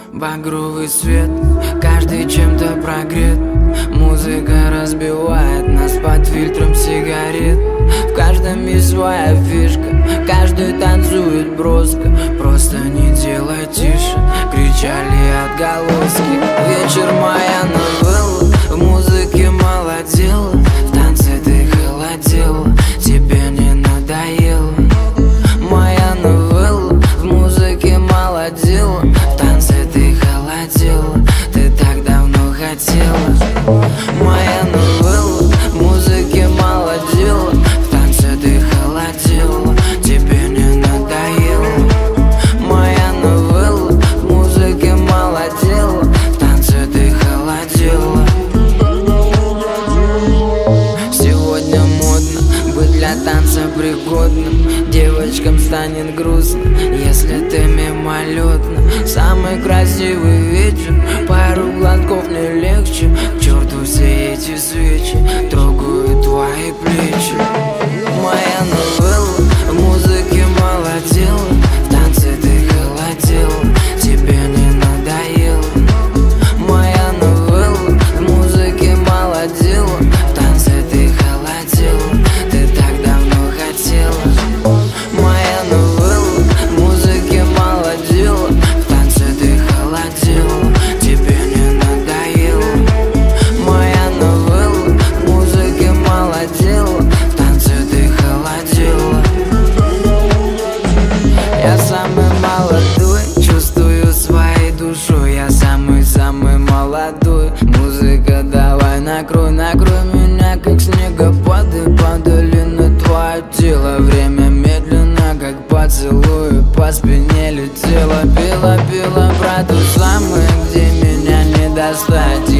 Багровый свет, каждый чем-то прогрет. Музыка разбивает нас под фильтром сигарет. В каждом есть своя фишка, каждый танцует броско. Просто не делай тише, кричали отголоски. Вечер моя новелла, в музыке мало дела. В танце ты холодела, тебе не надоело. Моя новелла, в музыке мало дела. В танце ты холодела, ты так давно хотела. Моя новелла, в музыке мало дела. В танце ты холодела, тебе не надоело. Моя новелла, в музыке мало дела. В танце ты холодела. Сегодня модно быть для танца пригодным. Девочкам станет грустно, если ты мимолетно. Самый красивый вечер, пару глотков не легче. К черту все эти свечи, трогают твои плечи. Моя новелла, в музыке мало дела. В танце ты холодела, тебе не надоело. Моя новелла, в музыке мало дела. В танце ты холодела, ты так давно хотела. Моя новелла, в музыке мало дела. В танце ты холодела, тебе не надоело. Моя новелла, в музыке мало дела. В танце ты холодела. Я самый молодой, чувствую своей душой. Я самый-самый молодой. Музыка, давай накрой меня, как снегопады. Падали на твое тело. Время медленно, как поцелуй, по спине летела. Пела про то самое, где меня не достать.